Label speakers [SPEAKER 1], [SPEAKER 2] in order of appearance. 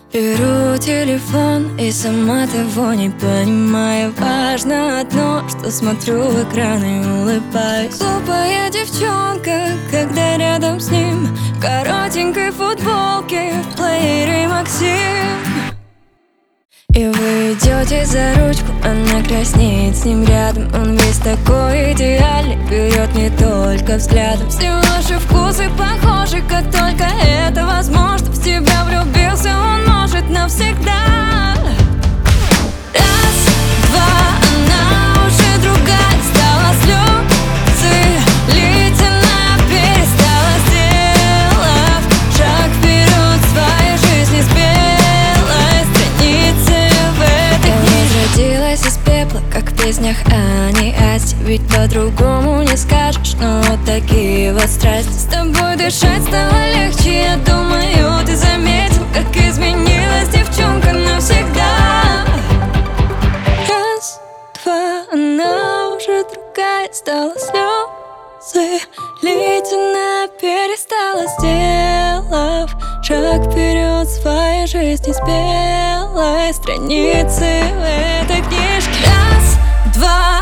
[SPEAKER 1] Беру телефон и сама того не понимая. Важно одно, что смотрю в экран и улыбаюсь. Глупая девчонка, когда рядом с ним, в коротенькой футболке, в плеере Максим. И вы идете за ручку, она краснеет с ним рядом. Он весь такой идеальный, берет не только взглядом. Все ваши вкусы похожи, как только это возможно. В тебя влюбился он, может, навсегда. Раз, два, она уже другая стала, слезы лить она перестала, сделав шаг вперед в своей жизни с белой страницы в этой книге. Возродилась из пепла, как в песнях Ани Асти. Ведь по-другому не скажешь, но вот такие вот страсти. С тобой дышать стало легче, я думаю, ты заметил, как изменилась девчонка навсегда. Раз, два, она уже другая стала, слезы лить она перестала, сделав шаг вперед в своей жизни с белой страницы в этой книжке. Раз, два,